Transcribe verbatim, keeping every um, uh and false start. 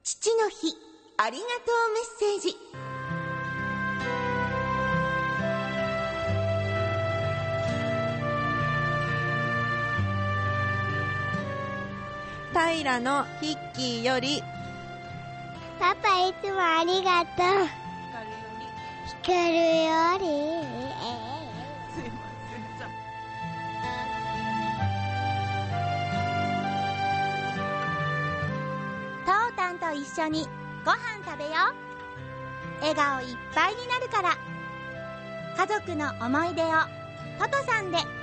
父の日ありがとうメッセージ。 平のヒッキーより、 パパいつもありがとう。光るより、 すいません。じゃトータンと一緒にご飯食べよう。笑顔いっぱいになるから。家族の思い出をトトさんで。